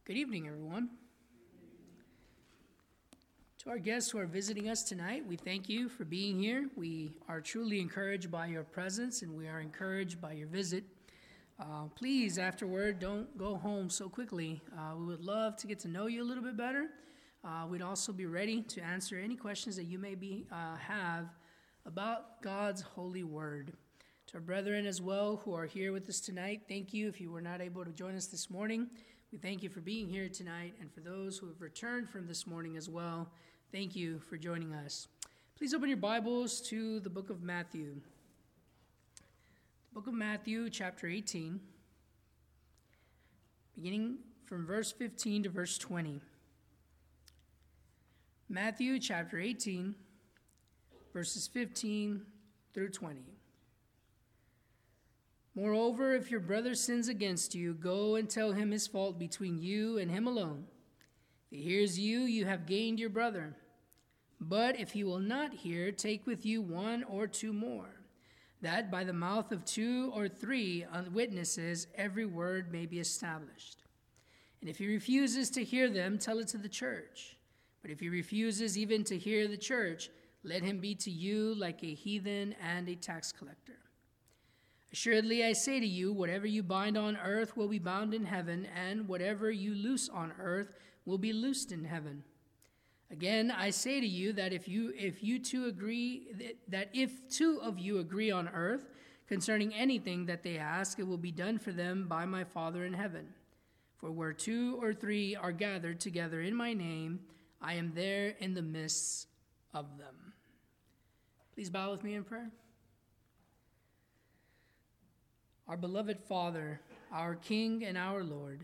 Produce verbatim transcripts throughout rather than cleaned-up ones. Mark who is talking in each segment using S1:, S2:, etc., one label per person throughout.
S1: Good evening, everyone. To our guests who are visiting us tonight, we thank you for being here. We are truly encouraged by your presence, and we are encouraged by your visit. Uh, please, afterward, don't go home so quickly. Uh, we would love to get to know you a little bit better. Uh, we'd also be ready to answer any questions that you may be uh, have about God's holy word. To our brethren as well who are here with us tonight, thank you. If you were not able to join us this morning, we thank you for being here tonight. And for those who have returned from this morning as well, thank you for joining us. Please open your Bibles to the book of Matthew. The book of Matthew, chapter eighteen, beginning from verse fifteen to verse twenty. Matthew, chapter eighteen, verses fifteen through twenty. Moreover, if your brother sins against you, go and tell him his fault between you and him alone. If he hears you, you have gained your brother. But if he will not hear, take with you one or two more, that by the mouth of two or three witnesses every word may be established. And if he refuses to hear them, tell it to the church. But if he refuses even to hear the church, let him be to you like a heathen and a tax collector. Assuredly, I say to you, whatever you bind on earth will be bound in heaven, and whatever you loose on earth will be loosed in heaven. Again, I say to you that if you if you two agree that if two of you agree on earth concerning anything that they ask, it will be done for them by my Father in heaven. For where two or three are gathered together in my name, I am there in the midst of them. Please bow with me in prayer. Our beloved Father, our King and our Lord,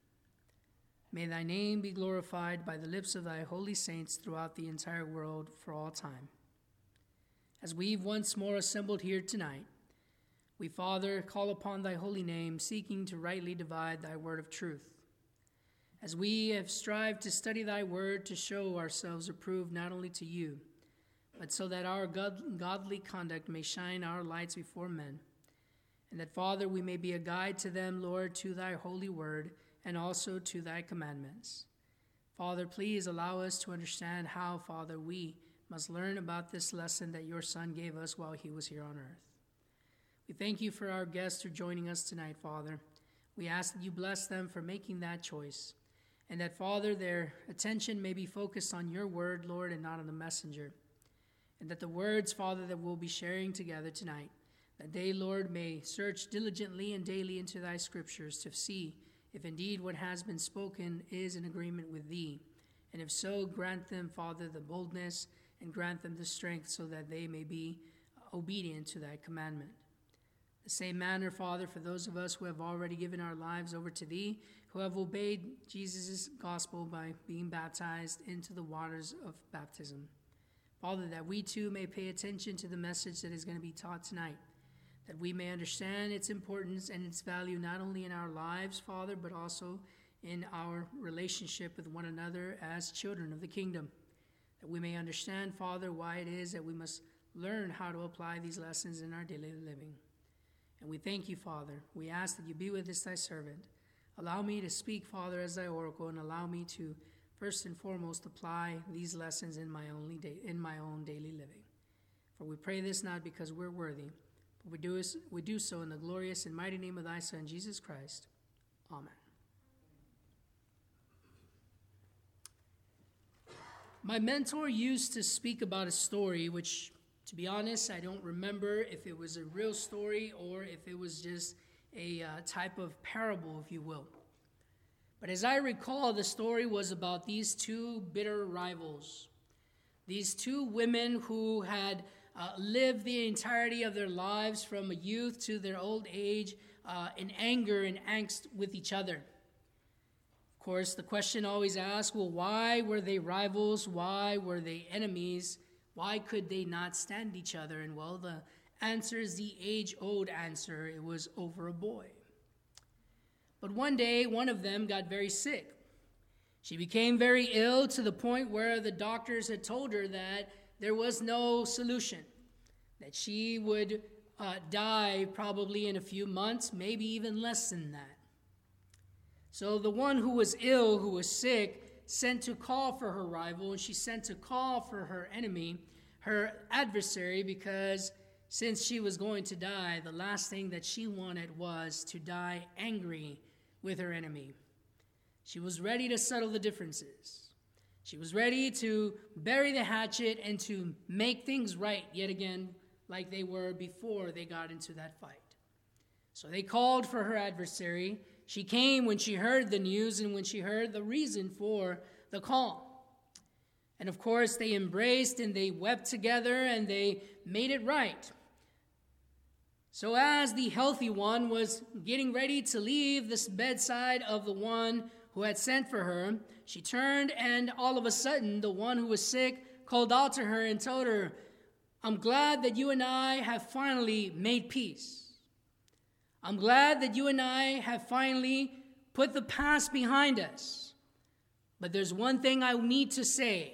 S1: may thy name be glorified by the lips of thy holy saints throughout the entire world for all time. As we've once more assembled here tonight, we, Father, call upon thy holy name, seeking to rightly divide thy word of truth. As we have strived to study thy word to show ourselves approved not only to you, but so that our god- godly conduct may shine our lights before men, and that, Father, we may be a guide to them, Lord, to thy holy word, and also to thy commandments. Father, please allow us to understand how, Father, we must learn about this lesson that your Son gave us while he was here on earth. We thank you for our guests who are joining us tonight, Father. We ask that you bless them for making that choice, and that, Father, their attention may be focused on your word, Lord, and not on the messenger. And that the words, Father, that we'll be sharing together tonight, that they, Lord, may search diligently and daily into thy scriptures to see if indeed what has been spoken is in agreement with thee. And if so, grant them, Father, the boldness and grant them the strength so that they may be obedient to thy commandment. The same manner, Father, for those of us who have already given our lives over to thee, who have obeyed Jesus' gospel by being baptized into the waters of baptism. Father, that we too may pay attention to the message that is going to be taught tonight, that we may understand its importance and its value not only in our lives, Father, but also in our relationship with one another as children of the kingdom. That we may understand, Father, why it is that we must learn how to apply these lessons in our daily living. And we thank you, Father. We ask that you be with this thy servant. Allow me to speak, Father, as thy oracle, and allow me to first and foremost apply these lessons in my only day, in my own daily living. For we pray this not because we're worthy, but we do, we do so in the glorious and mighty name of thy Son, Jesus Christ. Amen. My mentor used to speak about a story, which, to be honest, I don't remember if it was a real story or if it was just a uh, type of parable, if you will. But as I recall, the story was about these two bitter rivals, these two women who had Uh, live the entirety of their lives from a youth to their old age uh, in anger and angst with each other. Of course, the question always asked, well, why were they rivals? Why were they enemies? Why could they not stand each other? And well, the answer is the age-old answer. It was over a boy. But one day, one of them got very sick. She became very ill to the point where the doctors had told her that there was no solution, that she would uh, die probably in a few months, maybe even less than that. So the one who was ill, who was sick, sent to call for her rival, and she sent to call for her enemy, her adversary, because since she was going to die, the last thing that she wanted was to die angry with her enemy. She was ready to settle the differences. She was ready to bury the hatchet and to make things right yet again like they were before they got into that fight. So they called for her adversary. She came when she heard the news and when she heard the reason for the call. And of course, they embraced and they wept together and they made it right. So as the healthy one was getting ready to leave this bedside of the one who had sent for her, she turned, and all of a sudden, the one who was sick called out to her and told her, "I'm glad that you and I have finally made peace. I'm glad that you and I have finally put the past behind us. But there's one thing I need to say.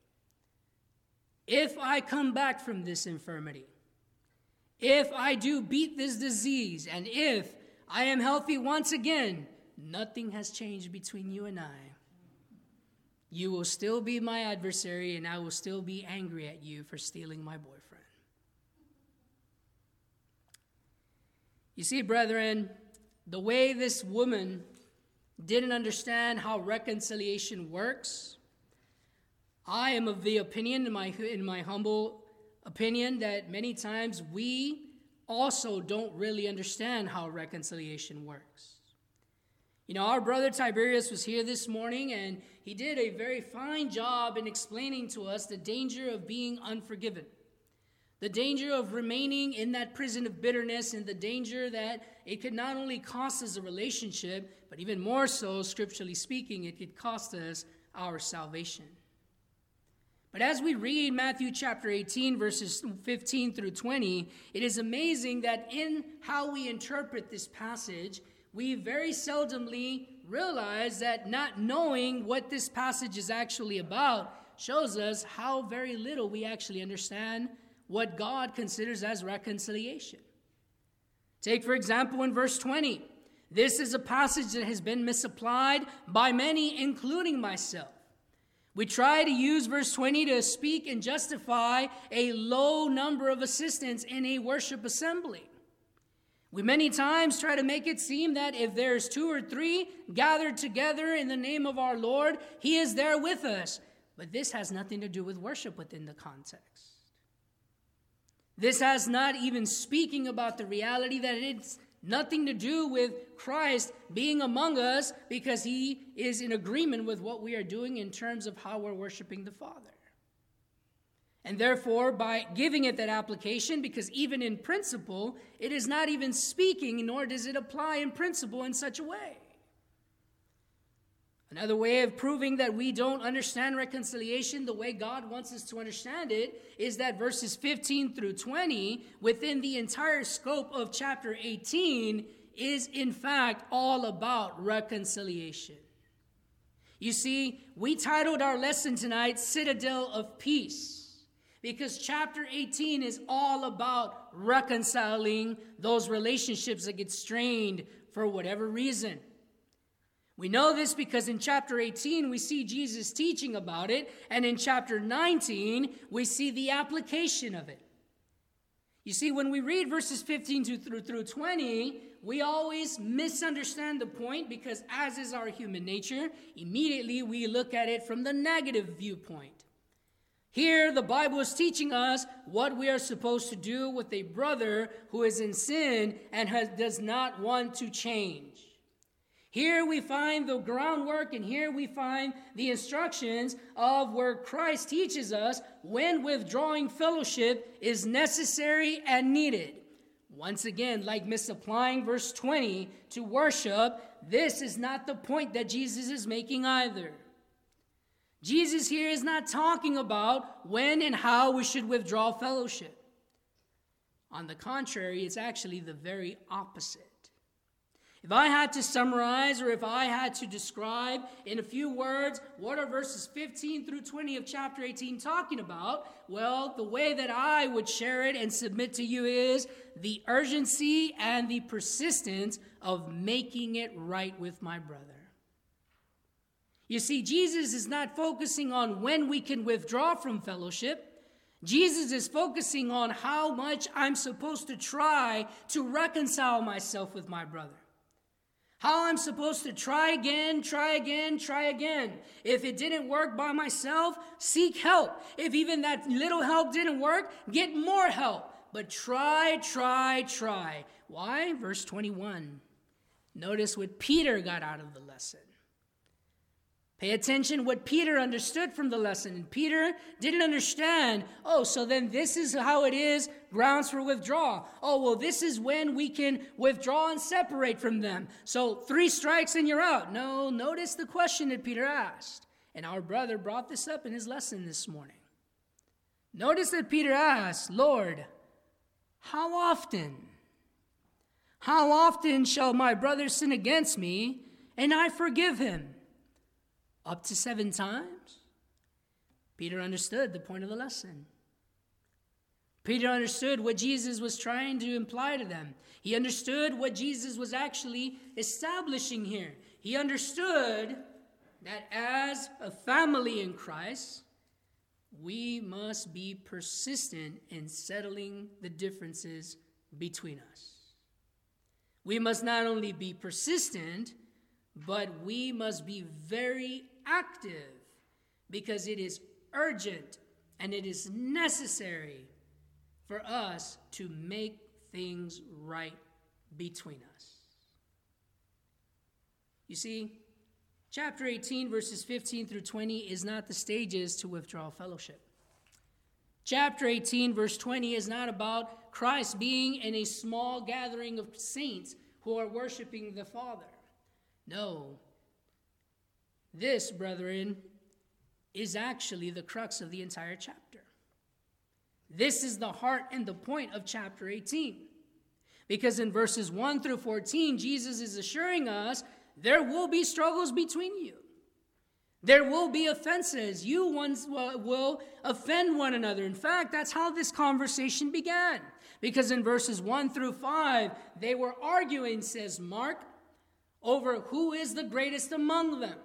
S1: If I come back from this infirmity, if I do beat this disease, and if I am healthy once again, nothing has changed between you and I. You will still be my adversary, and I will still be angry at you for stealing my boyfriend." You see, brethren, the way this woman didn't understand how reconciliation works, I am of the opinion, in my, in my humble opinion, that many times we also don't really understand how reconciliation works. You know, our brother Tiberius was here this morning, and he did a very fine job in explaining to us the danger of being unforgiven, the danger of remaining in that prison of bitterness, and the danger that it could not only cost us a relationship, but even more so, scripturally speaking, it could cost us our salvation. But as we read Matthew chapter eighteen, verses fifteen through twenty, it is amazing that in how we interpret this passage, we very seldomly realize that not knowing what this passage is actually about shows us how very little we actually understand what God considers as reconciliation. Take, for example, in verse twenty. This is a passage that has been misapplied by many, including myself. We try to use verse twenty to speak and justify a low number of assistants in a worship assembly. We many times try to make it seem that if there's two or three gathered together in the name of our Lord, He is there with us. But this has nothing to do with worship within the context. This has not even speaking about the reality that it's nothing to do with Christ being among us because He is in agreement with what we are doing in terms of how we're worshiping the Father. And therefore, by giving it that application, because even in principle, it is not even speaking, nor does it apply in principle in such a way. Another way of proving that we don't understand reconciliation the way God wants us to understand it is that verses fifteen through twenty, within the entire scope of chapter eighteen, is in fact all about reconciliation. You see, we titled our lesson tonight, Citadel of Peace, because chapter eighteen is all about reconciling those relationships that get strained for whatever reason. We know this because in chapter eighteen, we see Jesus teaching about it, and in chapter nineteen, we see the application of it. You see, when we read verses fifteen through, through twenty, we always misunderstand the point because, as is our human nature, immediately we look at it from the negative viewpoint. Here, the Bible is teaching us what we are supposed to do with a brother who is in sin and has, does not want to change. Here we find the groundwork, and here we find the instructions of where Christ teaches us when withdrawing fellowship is necessary and needed. Once again, like misapplying verse twenty to worship, this is not the point that Jesus is making either. Jesus here is not talking about when and how we should withdraw fellowship. On the contrary, it's actually the very opposite. If I had to summarize, or if I had to describe in a few words, what are verses fifteen through twenty of chapter eighteen talking about? Well, the way that I would share it and submit to you is the urgency and the persistence of making it right with my brother. You see, Jesus is not focusing on when we can withdraw from fellowship. Jesus is focusing on how much I'm supposed to try to reconcile myself with my brother. How I'm supposed to try again, try again, try again. If it didn't work by myself, seek help. If even that little help didn't work, get more help. But try, try, try. Why? Verse twenty-one. Notice what Peter got out of the lesson. Pay attention what Peter understood from the lesson. And Peter didn't understand, oh, so then this is how it is, grounds for withdrawal. Oh, well, this is when we can withdraw and separate from them. So three strikes and you're out. No, notice the question that Peter asked. And our brother brought this up in his lesson this morning. Notice that Peter asked, Lord, how often? How often shall my brother sin against me and I forgive him? Up to seven times? Peter understood the point of the lesson. Peter understood what Jesus was trying to imply to them. He understood what Jesus was actually establishing here. He understood that as a family in Christ, we must be persistent in settling the differences between us. We must not only be persistent, but we must be very active because it is urgent and it is necessary for us to make things right between us. You see, chapter eighteen, verses fifteen through twenty is not the stages to withdraw fellowship. Chapter eighteen, verse twenty is not about Christ being in a small gathering of saints who are worshiping the Father. No. This, brethren, is actually the crux of the entire chapter. This is the heart and the point of chapter eighteen. Because in verses one through fourteen, Jesus is assuring us there will be struggles between you. There will be offenses. You ones will offend one another. In fact, that's how this conversation began. Because in verses one through five, they were arguing, says Mark, over who is the greatest among them.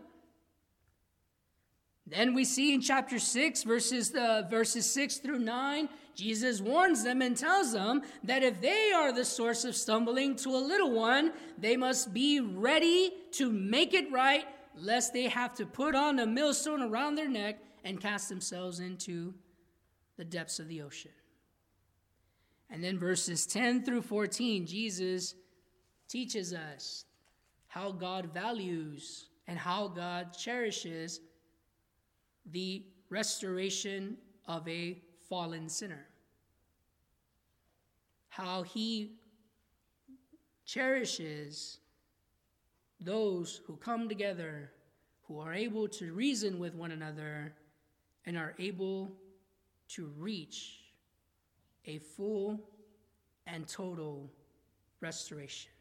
S1: Then we see in chapter six, verses, uh, verses six through nine, Jesus warns them and tells them that if they are the source of stumbling to a little one, they must be ready to make it right, lest they have to put on a millstone around their neck and cast themselves into the depths of the ocean. And then verses ten through fourteen, Jesus teaches us how God values and how God cherishes the restoration of a fallen sinner. How he cherishes those who come together, who are able to reason with one another, and are able to reach a full and total restoration.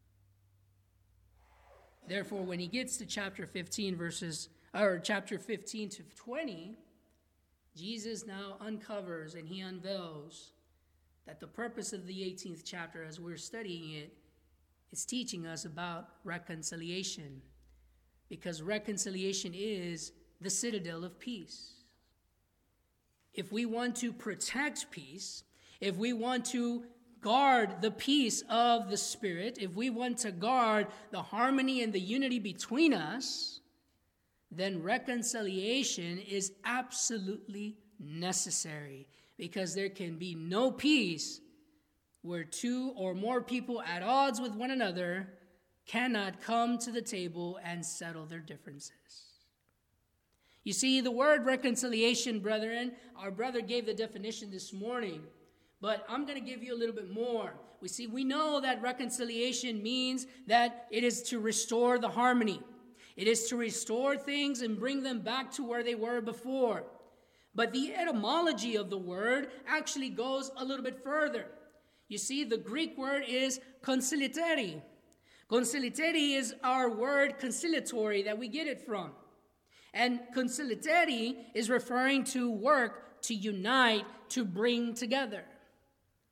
S1: Therefore, when he gets to chapter fifteen, verses or chapter fifteen to twenty, Jesus now uncovers and he unveils that the purpose of the eighteenth chapter, as we're studying it, is teaching us about reconciliation, because reconciliation is the citadel of peace. If we want to protect peace, if we want to guard the peace of the Spirit, if we want to guard the harmony and the unity between us, then reconciliation is absolutely necessary, because there can be no peace where two or more people at odds with one another cannot come to the table and settle their differences. You see, the word reconciliation, brethren, our brother gave the definition this morning, but I'm going to give you a little bit more. We see, we know that reconciliation means that it is to restore the harmony. It is to restore things and bring them back to where they were before. But the etymology of the word actually goes a little bit further. You see, the Greek word is conciliateri. Conciliateri is our word conciliatory that we get it from. And conciliateri is referring to work, to unite, to bring together.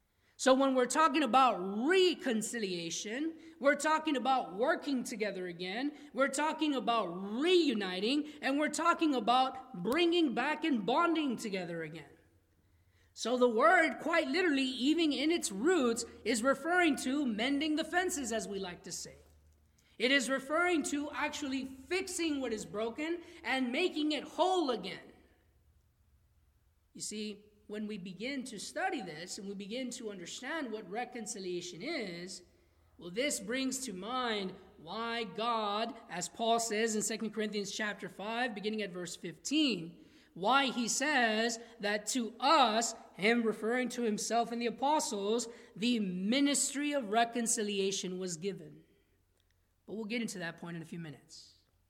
S1: So when we're talking about reconciliation, we're talking about working together again, we're talking about reuniting, and we're talking about bringing back and bonding together again. So the word, quite literally, even in its roots, is referring to mending the fences, as we like to say. It is referring to actually fixing what is broken and making it whole again. You see, when we begin to study this and we begin to understand what reconciliation is, well, this brings to mind why God, as Paul says in Second Corinthians chapter five, beginning at verse fifteen, why he says that to us, him referring to himself and the apostles, the ministry of reconciliation was given. But we'll get into that point in a few minutes.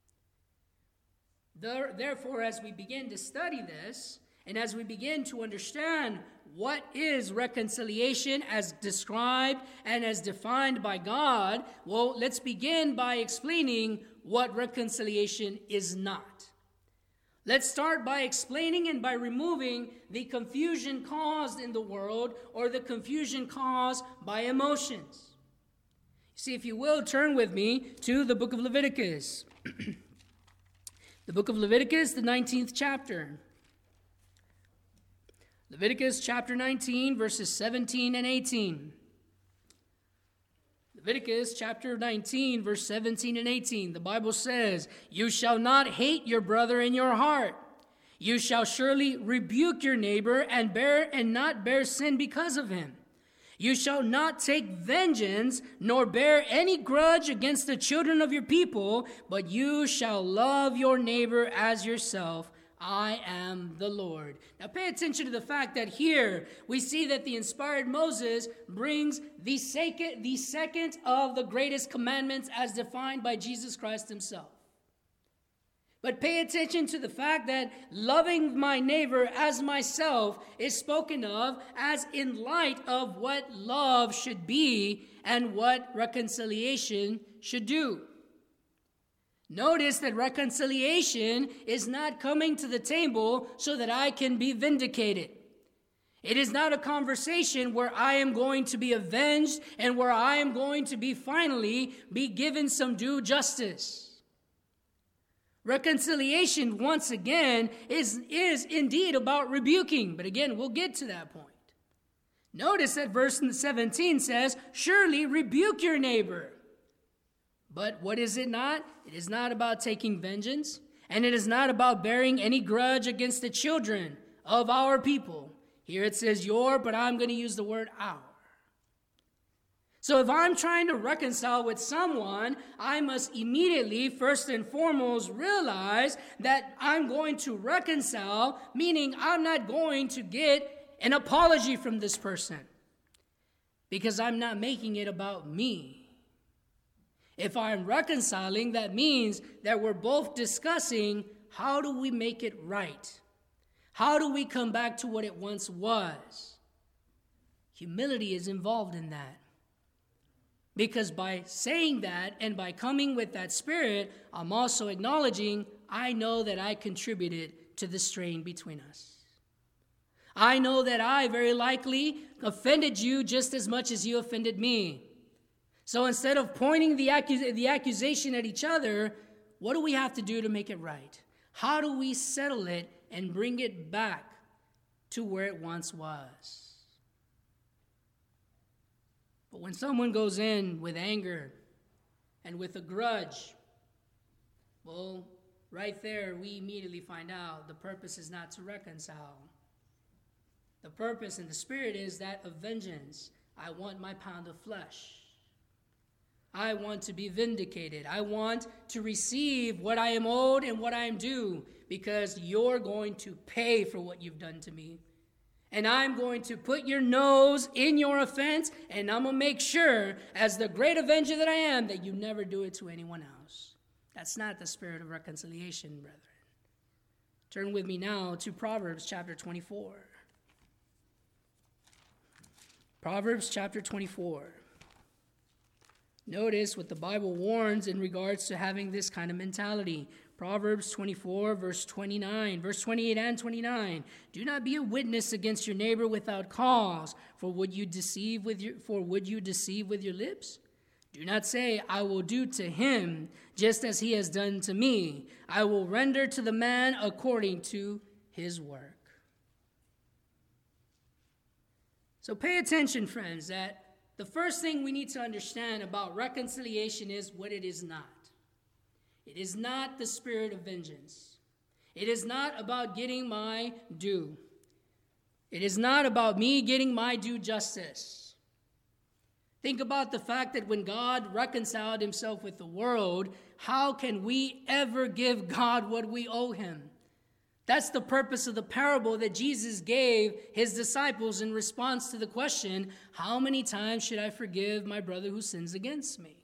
S1: Therefore, as we begin to study this, and as we begin to understand what is reconciliation as described and as defined by God, well, let's begin by explaining what reconciliation is not. Let's start by explaining and by removing the confusion caused in the world or the confusion caused by emotions. See, if you will, turn with me to the book of Leviticus. The book of Leviticus, the nineteenth chapter. Leviticus chapter nineteen, verses seventeen and eighteen. Leviticus chapter nineteen, verse seventeen and eighteen. The Bible says, "You shall not hate your brother in your heart. You shall surely rebuke your neighbor and bear and not bear sin because of him. You shall not take vengeance, nor bear any grudge against the children of your people, but you shall love your neighbor as yourself. I am the Lord." Now pay attention to the fact that here we see that the inspired Moses brings the second, the second of the greatest commandments as defined by Jesus Christ himself. But pay attention to the fact that loving my neighbor as myself is spoken of as in light of what love should be and what reconciliation should do. Notice that reconciliation is not coming to the table so that I can be vindicated. It is not a conversation where I am going to be avenged and where I am going to be finally be given some due justice. Reconciliation, once again, is, is indeed about rebuking. But again, we'll get to that point. Notice that verse seventeen says, "Surely rebuke your neighbor." But what is it not? It is not about taking vengeance, and it is not about bearing any grudge against the children of our people. Here it says your, but I'm going to use the word our. So if I'm trying to reconcile with someone, I must immediately, first and foremost, realize that I'm going to reconcile, meaning I'm not going to get an apology from this person because I'm not making it about me. If I'm reconciling, that means that we're both discussing how do we make it right? How do we come back to what it once was? Humility is involved in that. Because by saying that and by coming with that spirit, I'm also acknowledging I know that I contributed to the strain between us. I know that I very likely offended you just as much as you offended me. So instead of pointing the, accus- the accusation at each other, what do we have to do to make it right? How do we settle it and bring it back to where it once was? But when someone goes in with anger and with a grudge, well, right there we immediately find out the purpose is not to reconcile. The purpose and the spirit is that of vengeance. I want my pound of flesh. I want to be vindicated. I want to receive what I am owed and what I am due because you're going to pay for what you've done to me. And I'm going to put your nose in your offense, and I'm going to make sure, as the great avenger that I am, that you never do it to anyone else. That's not the spirit of reconciliation, brethren. Turn with me now to Proverbs chapter twenty-four. Proverbs chapter twenty-four. Notice what the Bible warns in regards to having this kind of mentality. Proverbs twenty-four, verse twenty-nine, verse twenty-eight and twenty-nine. Do not be a witness against your neighbor without cause, for would you deceive with your for would you deceive with your lips? Do not say, I will do to him just as he has done to me. I will render to the man according to his work. So pay attention, friends, that the first thing we need to understand about reconciliation is what it is not. It is not the spirit of vengeance. It is not about getting my due. It is not about me getting my due justice. Think about the fact that when God reconciled himself with the world, how can we ever give God what we owe him? That's the purpose of the parable that Jesus gave his disciples in response to the question, how many times should I forgive my brother who sins against me?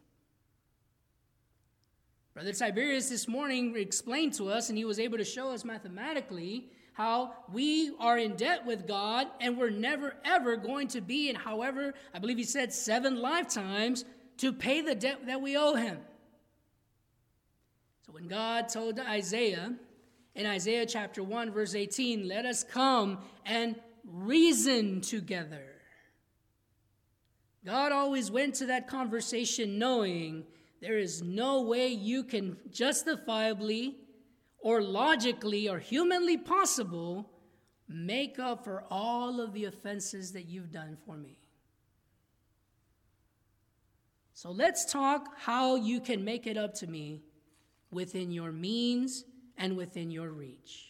S1: Brother Tiberius this morning explained to us, and he was able to show us mathematically, how we are in debt with God and we're never ever going to be in, however, I believe he said seven lifetimes to pay the debt that we owe him. So when God told Isaiah in Isaiah chapter one verse eighteen, let us come and reason together. God always went to that conversation knowing there is no way you can justifiably or logically or humanly possible make up for all of the offenses that you've done for me. So let's talk how you can make it up to me within your means and within your reach.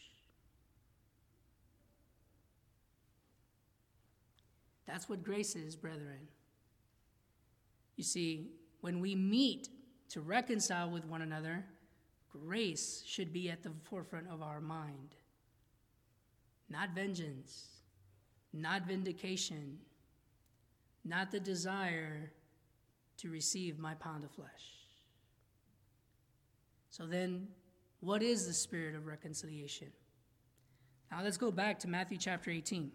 S1: That's what grace is, brethren. You see, when we meet to reconcile with one another, grace should be at the forefront of our mind. Not vengeance, not vindication, not the desire to receive my pound of flesh. So then, what is the spirit of reconciliation? Now let's go back to Matthew chapter eighteen.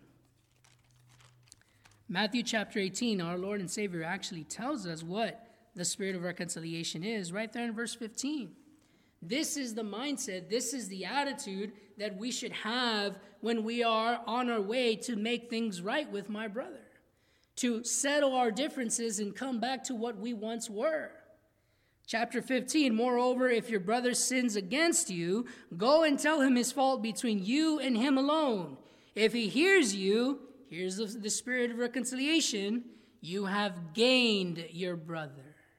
S1: Matthew chapter eighteen, our Lord and Savior actually tells us what the spirit of reconciliation is, right there in verse fifteen. This is the mindset, this is the attitude that we should have when we are on our way to make things right with my brother, to settle our differences and come back to what we once were. Chapter fifteen, moreover, if your brother sins against you, go and tell him his fault between you and him alone. If he hears you, here's the, the spirit of reconciliation, you have gained your brother.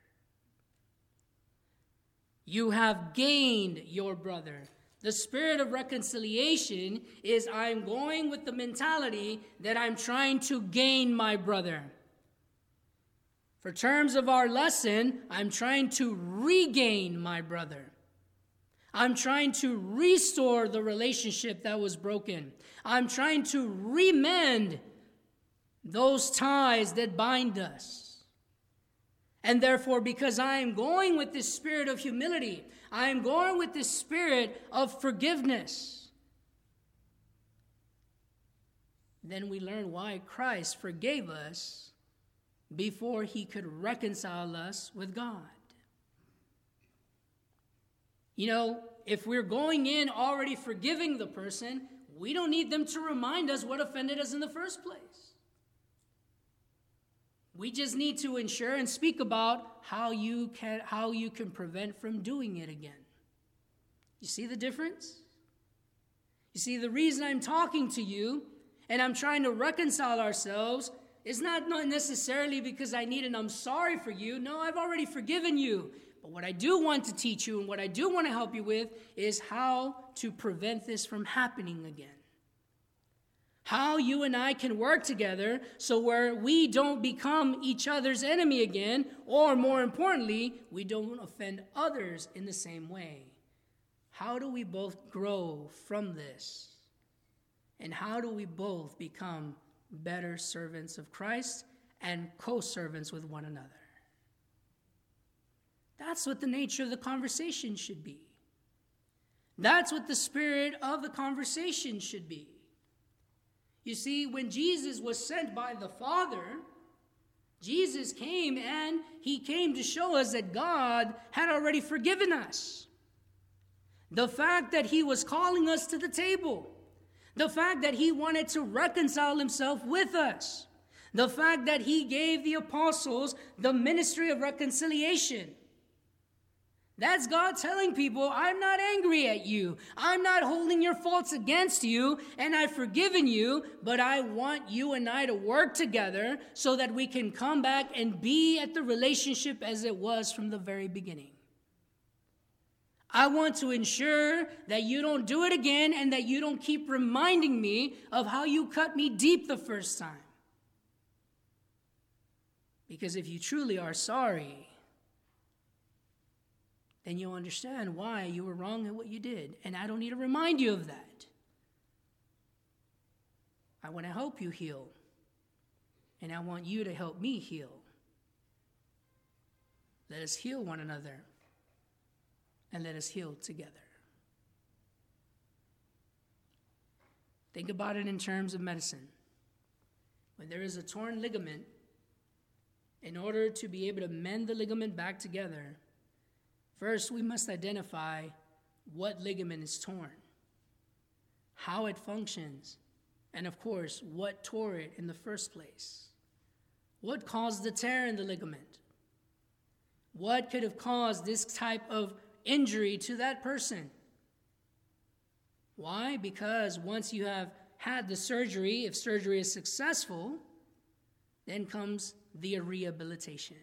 S1: You have gained your brother. The spirit of reconciliation is I'm going with the mentality that I'm trying to gain my brother. For terms of our lesson, I'm trying to regain my brother. I'm trying to restore the relationship that was broken. I'm trying to remend those ties that bind us. And therefore, because I am going with this spirit of humility, I am going with this spirit of forgiveness, then we learn why Christ forgave us before he could reconcile us with God. You know, if we're going in already forgiving the person, we don't need them to remind us what offended us in the first place. We just need to ensure and speak about how you can how you can prevent from doing it again. You see the difference? You see, the reason I'm talking to you and I'm trying to reconcile ourselves is not necessarily because I need an I'm sorry for you. No, I've already forgiven you. But what I do want to teach you and what I do want to help you with is how to prevent this from happening again. How you and I can work together so where we don't become each other's enemy again, or more importantly, we don't offend others in the same way. How do we both grow from this? And how do we both become better servants of Christ and co-servants with one another? That's what the nature of the conversation should be. That's what the spirit of the conversation should be. You see, when Jesus was sent by the Father, Jesus came and he came to show us that God had already forgiven us. The fact that he was calling us to the table. The fact that he wanted to reconcile himself with us. The fact that he gave the apostles the ministry of reconciliation. That's God telling people, I'm not angry at you. I'm not holding your faults against you, and I've forgiven you, but I want you and I to work together so that we can come back and be at the relationship as it was from the very beginning. I want to ensure that you don't do it again and that you don't keep reminding me of how you cut me deep the first time. Because if you truly are sorry, then you'll understand why you were wrong in what you did. And I don't need to remind you of that. I want to help you heal. And I want you to help me heal. Let us heal one another. And let us heal together. Think about it in terms of medicine. When there is a torn ligament, in order to be able to mend the ligament back together, first, we must identify what ligament is torn, how it functions, and of course, what tore it in the first place. What caused the tear in the ligament? What could have caused this type of injury to that person? Why? Because once you have had the surgery, if surgery is successful, then comes the rehabilitation.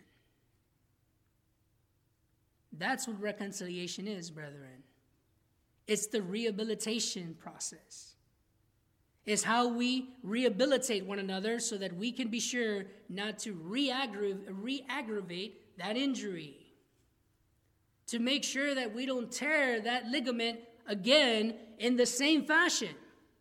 S1: That's what reconciliation is, brethren. It's the rehabilitation process. It's how we rehabilitate one another so that we can be sure not to re-aggrav- re-aggravate that injury. To make sure that we don't tear that ligament again in the same fashion.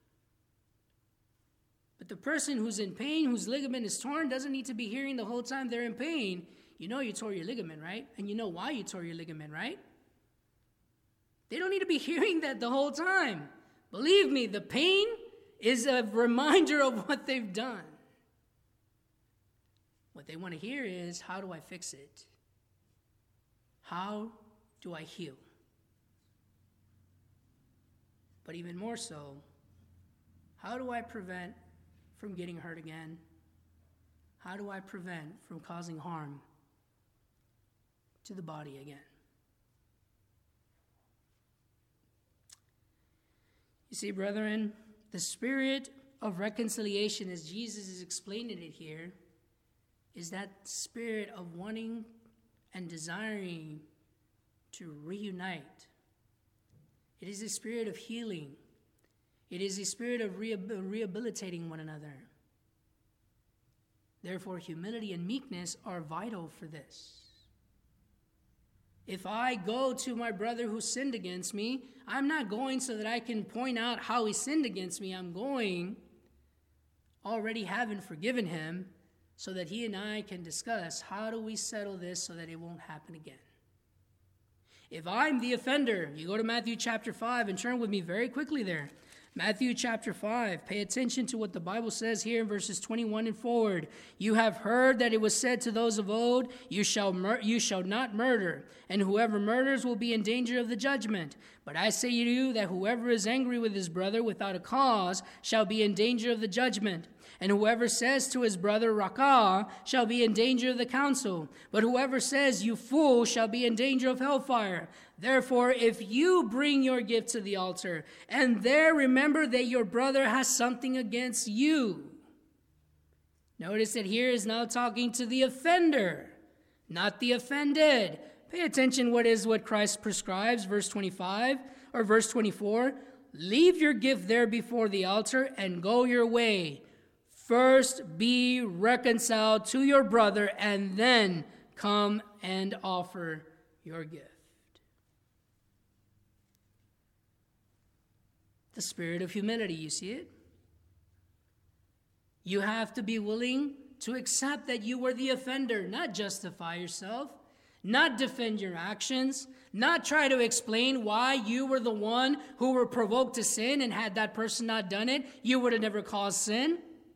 S1: But the person who's in pain, whose ligament is torn, doesn't need to be hearing the whole time they're in pain, you know you tore your ligament, right? And you know why you tore your ligament, right? They don't need to be hearing that the whole time. Believe me, the pain is a reminder of what they've done. What they want to hear is, how do I fix it? How do I heal? But even more so, how do I prevent from getting hurt again? How do I prevent from causing harm to the body again? You see, brethren, the spirit of reconciliation, as Jesus is explaining it here, is that spirit of wanting and desiring to reunite. It is a spirit of healing. It is a spirit of rehabilitating one another. Therefore, humility and meekness are vital for this. If I go to my brother who sinned against me, I'm not going so that I can point out how he sinned against me. I'm going already having forgiven him so that he and I can discuss how do we settle this so that it won't happen again. If I'm the offender, you go to Matthew chapter five and turn with me very quickly there. Matthew chapter five, pay attention to what the Bible says here in verses twenty-one and forward. You have heard that it was said to those of old, you shall mur- you shall not murder, and whoever murders will be in danger of the judgment. But I say to you that whoever is angry with his brother without a cause shall be in danger of the judgment. And whoever says to his brother, Rakah, shall be in danger of the council. But whoever says, you fool, shall be in danger of hellfire. Therefore, if you bring your gift to the altar, and there remember that your brother has something against you. Notice that here is now talking to the offender, not the offended. Pay attention what is what Christ prescribes, verse twenty-five or verse twenty-four. Leave your gift there before the altar and go your way. First be reconciled to your brother, and then come and offer your gift. The spirit of humility, you see it? You have to be willing to accept that you were the offender, not justify yourself, not defend your actions, not try to explain why you were the one who were provoked to sin, and had that person not done it, you would have never caused sin.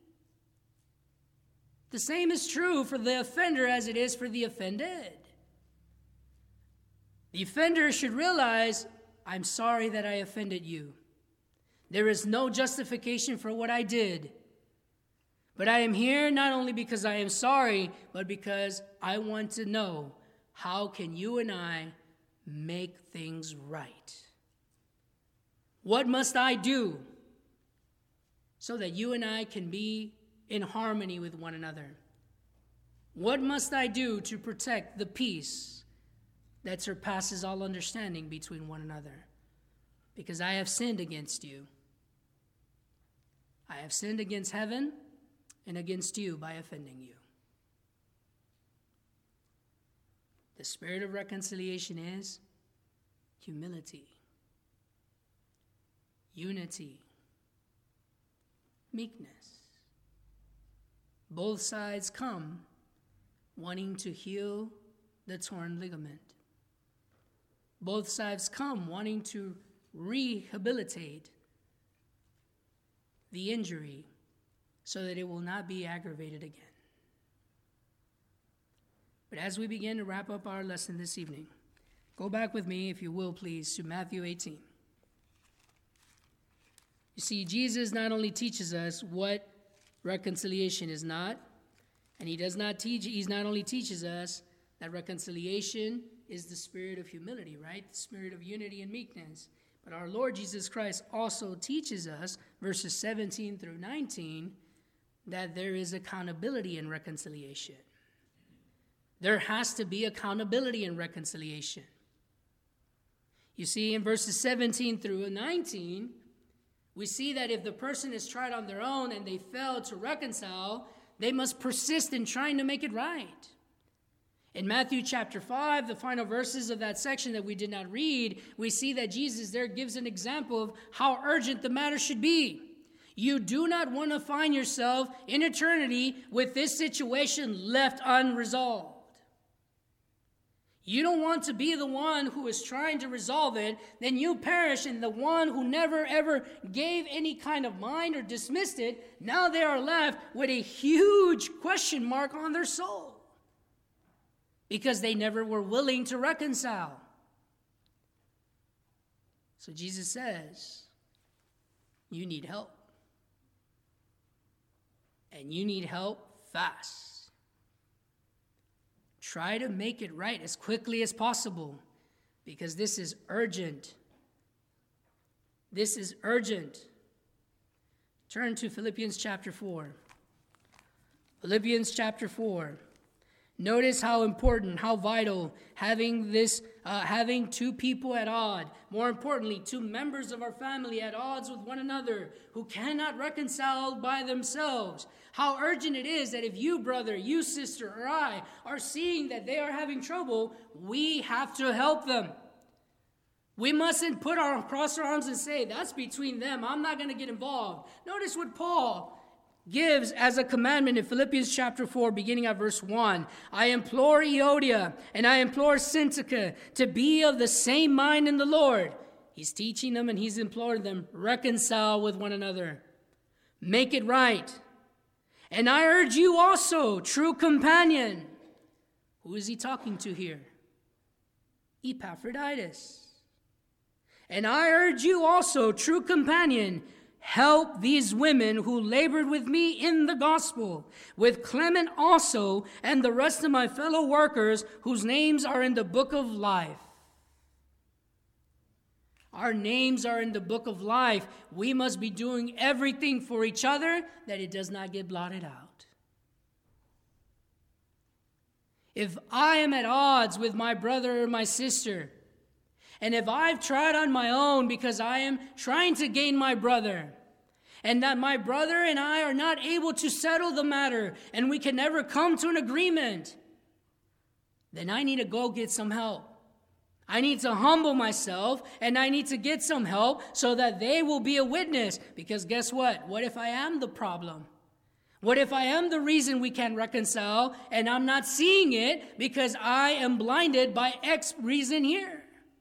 S1: The same is true for the offender as it is for the offended. The offender should realize, I'm sorry that I offended you. There is no justification for what I did. But I am here not only because I am sorry, but because I want to know, how can you and I make things right? What must I do so that you and I can be in harmony with one another? What must I do to protect the peace that surpasses all understanding between one another? Because I have sinned against you. I have sinned against heaven and against you by offending you. The spirit of reconciliation is humility, unity, meekness. Both sides come wanting to heal the torn ligament. Both sides come wanting to rehabilitate the injury so that it will not be aggravated again. But as we begin to wrap up our lesson this evening, go back with me, if you will, please, to Matthew eighteen. You see, Jesus not only teaches us what reconciliation is not, and he does not teach, he not only teaches us that reconciliation is the spirit of humility, right? The spirit of unity and meekness. But our Lord Jesus Christ also teaches us, verses seventeen through nineteen, that there is accountability in reconciliation. There has to be accountability in reconciliation. You see, in verses seventeen through nineteen, we see that if the person is tried on their own and they fail to reconcile, they must persist in trying to make it right. In Matthew chapter five, the final verses of that section that we did not read, we see that Jesus there gives an example of how urgent the matter should be. You do not want to find yourself in eternity with this situation left unresolved. You don't want to be the one who is trying to resolve it, then you perish, and the one who never ever gave any kind of mind or dismissed it, now they are left with a huge question mark on their soul because they never were willing to reconcile. So Jesus says, you need help. And you need help fast. Try to make it right as quickly as possible, because this is urgent. This is urgent. Turn to Philippians chapter four. Philippians chapter four. Notice how important, how vital having this, uh, having two people at odds, more importantly, two members of our family at odds with one another who cannot reconcile by themselves. How urgent it is that if you, brother, you, sister, or I are seeing that they are having trouble, we have to help them. We mustn't put our cross our arms and say, that's between them. I'm not going to get involved. Notice what Paul gives as a commandment in Philippians chapter four, beginning at verse one. I implore Euodia and I implore Syntyche to be of the same mind in the Lord. He's teaching them and he's imploring them, reconcile with one another. Make it right. And I urge you also, true companion. Who is he talking to here? Epaphroditus. And I urge you also, true companion, help these women who labored with me in the gospel, with Clement also and the rest of my fellow workers whose names are in the book of life. Our names are in the book of life. We must be doing everything for each other that it does not get blotted out. If I am at odds with my brother or my sister, and if I've tried on my own because I am trying to gain my brother, and that my brother and I are not able to settle the matter, and we can never come to an agreement, then I need to go get some help. I need to humble myself, and I need to get some help so that they will be a witness. Because guess what? What if I am the problem? What if I am the reason we can't reconcile, and I'm not seeing it because I am blinded by X reason here?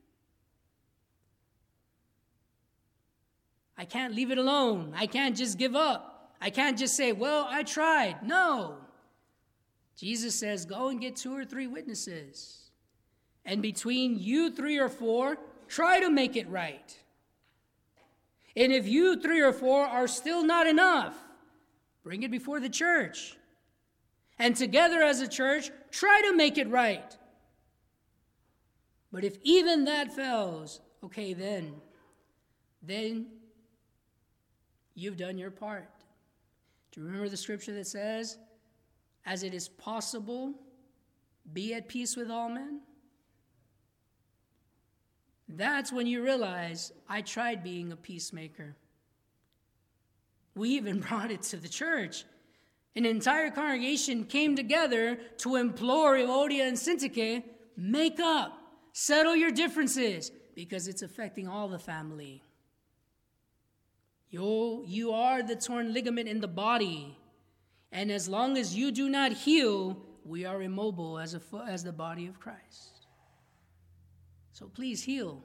S1: I can't leave it alone. I can't just give up. I can't just say, well, I tried. No. Jesus says, go and get two or three witnesses. And between you three or four, try to make it right. And if you three or four are still not enough, bring it before the church. And together as a church, try to make it right. But if even that fails, okay, then, then you've done your part. Do you remember the scripture that says, as it is possible, be at peace with all men? That's when you realize, I tried being a peacemaker. We even brought it to the church. An entire congregation came together to implore Euodia and Syntyche, make up, settle your differences, because it's affecting all the family. You, you are the torn ligament in the body, and as long as you do not heal, we are immobile as, a, as the body of Christ. So please heal.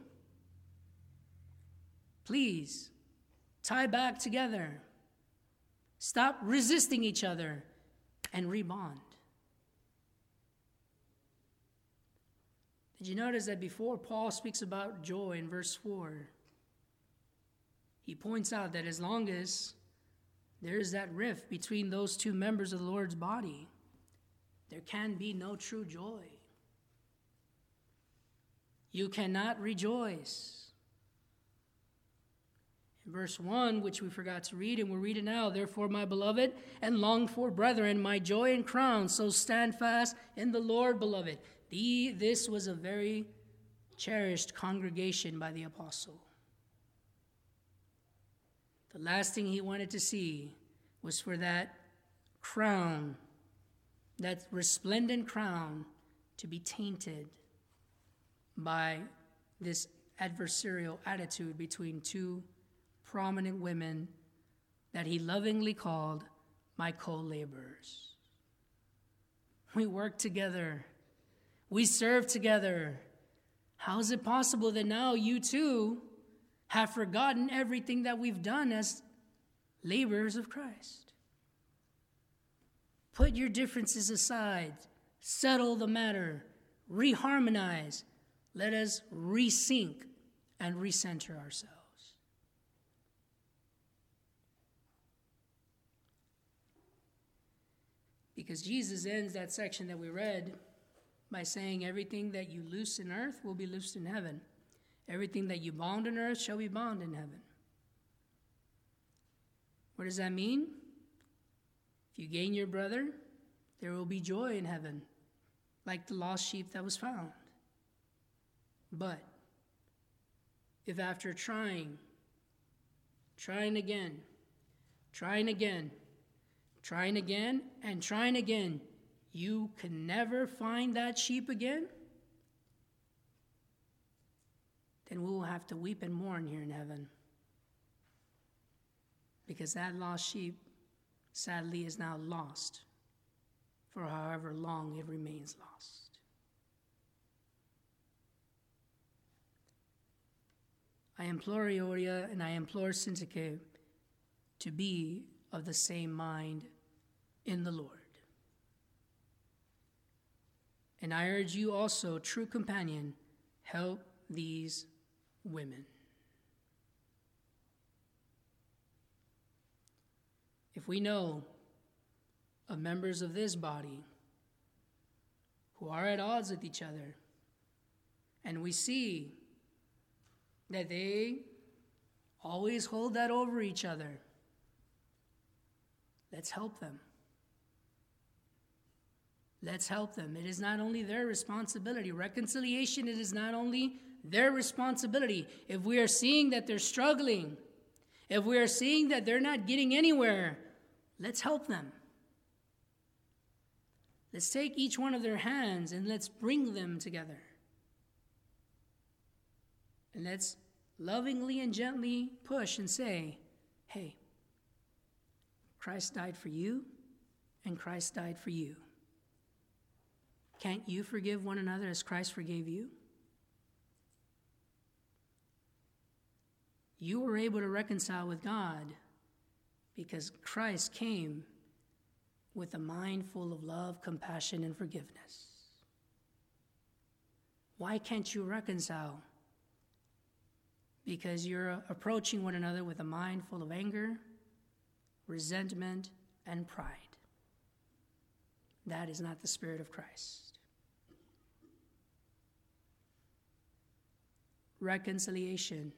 S1: Please tie back together. Stop resisting each other and rebond. Did you notice that before Paul speaks about joy in verse four, he points out that as long as there is that rift between those two members of the Lord's body, there can be no true joy. You cannot rejoice. In verse one, which we forgot to read, and we'll read it now. Therefore, my beloved and longed for brethren, my joy and crown, so stand fast in the Lord, beloved. The, this was a very cherished congregation by the apostle. The last thing he wanted to see was for that crown, that resplendent crown, to be tainted by this adversarial attitude between two prominent women that he lovingly called my co-laborers. We work together. We serve together. How is it possible that now you too have forgotten everything that we've done as laborers of Christ? Put your differences aside. Settle the matter. Reharmonize. Let us resync and recenter ourselves. Because Jesus ends that section that we read by saying, everything that you loose in earth will be loosed in heaven. Everything that you bound on earth shall be bound in heaven. What does that mean? If you gain your brother, there will be joy in heaven, like the lost sheep that was found. But if after trying, trying again, trying again, trying again, and trying again, you can never find that sheep again, then we will have to weep and mourn here in heaven. Because that lost sheep, sadly, is now lost for however long it remains lost. I implore Euodia and I implore Syntyche to be of the same mind in the Lord. And I urge you also, true companion, help these women. If we know of members of this body who are at odds with each other, and we see that they always hold that over each other, let's help them. Let's help them. It is not only their responsibility. Reconciliation, it is not only their responsibility. If we are seeing that they're struggling, if we are seeing that they're not getting anywhere, let's help them. Let's take each one of their hands and let's bring them together. And let's lovingly and gently push and say, hey, Christ died for you, and Christ died for you. Can't you forgive one another as Christ forgave you? You were able to reconcile with God because Christ came with a mind full of love, compassion, and forgiveness. Why can't you reconcile because you're approaching one another with a mind full of anger, resentment, and pride. That is not the Spirit of Christ. Reconciliation.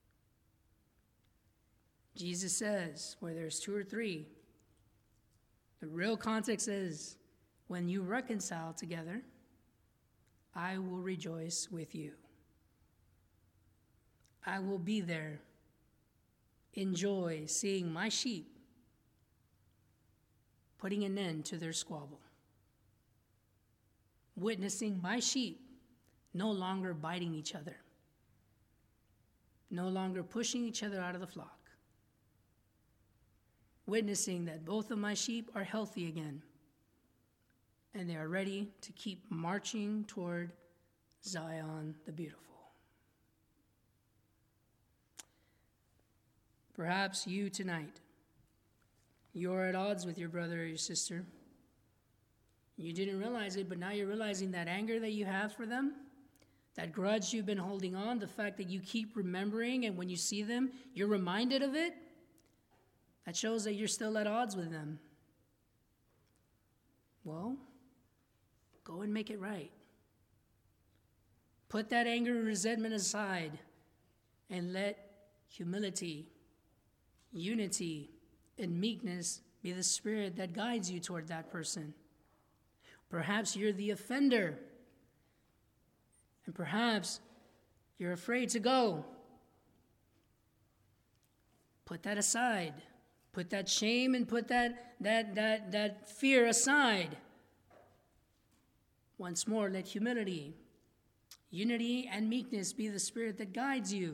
S1: Jesus says, where there's two or three, the real context is, when you reconcile together, I will rejoice with you. I will be there in joy, seeing my sheep putting an end to their squabble, witnessing my sheep no longer biting each other, no longer pushing each other out of the flock, witnessing that both of my sheep are healthy again, and they are ready to keep marching toward Zion the beautiful. Perhaps you tonight, you're at odds with your brother or your sister. You didn't realize it, but now you're realizing that anger that you have for them, that grudge you've been holding on, the fact that you keep remembering, and when you see them, you're reminded of it. That shows that you're still at odds with them. Well, go and make it right. Put that anger and resentment aside and let humility, unity, and meekness be the spirit that guides you toward that person. Perhaps you're the offender, and perhaps you're afraid to go. Put that aside. Put that shame and put that, that, that, that fear aside. Once more, let humility, unity, and meekness be the spirit that guides you.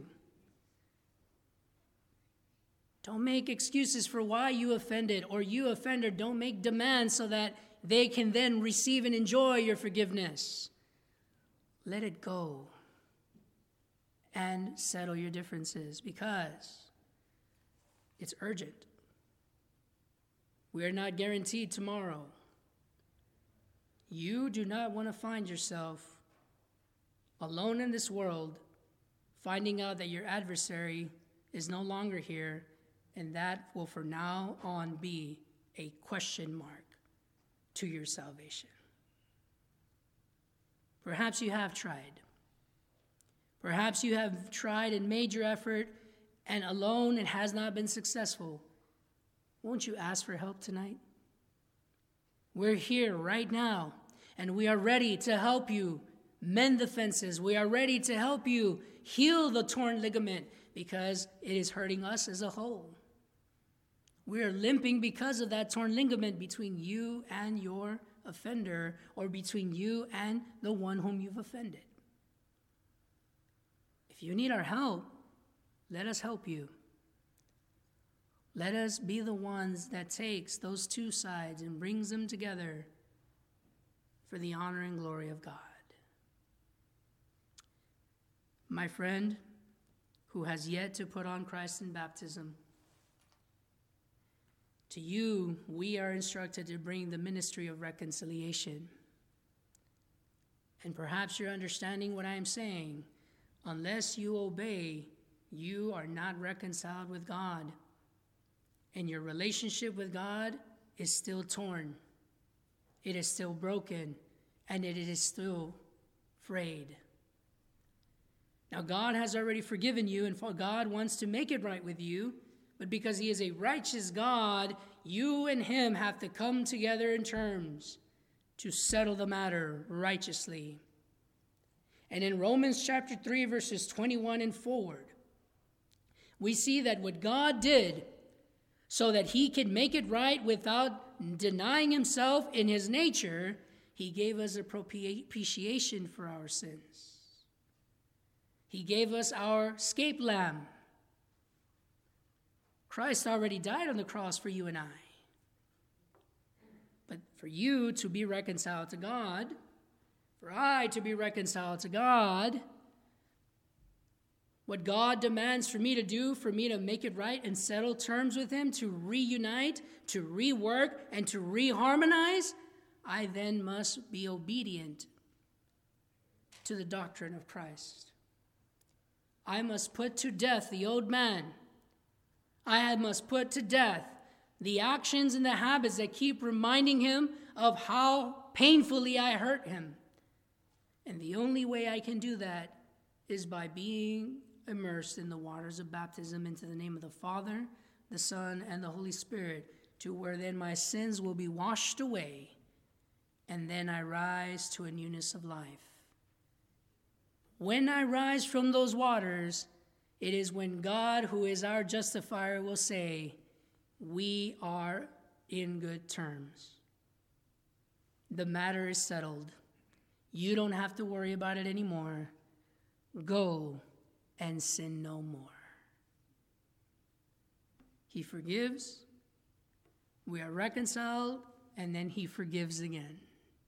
S1: Don't make excuses for why you offended, or you offender. Don't make demands so that they can then receive and enjoy your forgiveness. Let it go and settle your differences, because it's urgent. We are not guaranteed tomorrow. You do not want to find yourself alone in this world, finding out that your adversary is no longer here, and that will from now on be a question mark to your salvation. Perhaps you have tried. Perhaps you have tried and made your effort, and alone it has not been successful. Won't you ask for help tonight? We're here right now, and we are ready to help you mend the fences. We are ready to help you heal the torn ligament, because it is hurting us as a whole. We are limping because of that torn ligament between you and your offender, or between you and the one whom you've offended. If you need our help, let us help you. Let us be the ones that takes those two sides and brings them together for the honor and glory of God. My friend who has yet to put on Christ in baptism, to you, we are instructed to bring the ministry of reconciliation. And perhaps you're understanding what I am saying. Unless you obey, you are not reconciled with God. And your relationship with God is still torn. It is still broken, and it is still frayed. Now, God has already forgiven you, and God wants to make it right with you. But because he is a righteous God, you and him have to come together in terms to settle the matter righteously. And in Romans chapter three, verses twenty-one and forward, we see that what God did so that he could make it right without denying himself in his nature, he gave us a propitiation for our sins. He gave us our scape lamb. Christ already died on the cross for you and I. But for you to be reconciled to God, for I to be reconciled to God, what God demands for me to do, for me to make it right and settle terms with him, to reunite, to rework, and to reharmonize, I then must be obedient to the doctrine of Christ. I must put to death the old man. I must put to death the actions and the habits that keep reminding him of how painfully I hurt him. And the only way I can do that is by being immersed in the waters of baptism into the name of the Father, the Son, and the Holy Spirit, to where then my sins will be washed away, and then I rise to a newness of life. When I rise from those waters, it is when God, who is our justifier, will say, we are in good terms. The matter is settled. You don't have to worry about it anymore. Go and sin no more. He forgives, we are reconciled, and then he forgives again.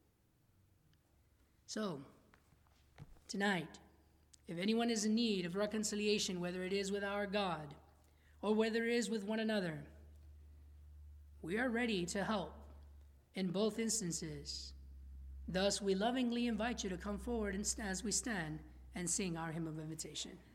S1: So, tonight, if anyone is in need of reconciliation, whether it is with our God or whether it is with one another, we are ready to help in both instances. Thus, we lovingly invite you to come forward as we stand and sing our hymn of invitation.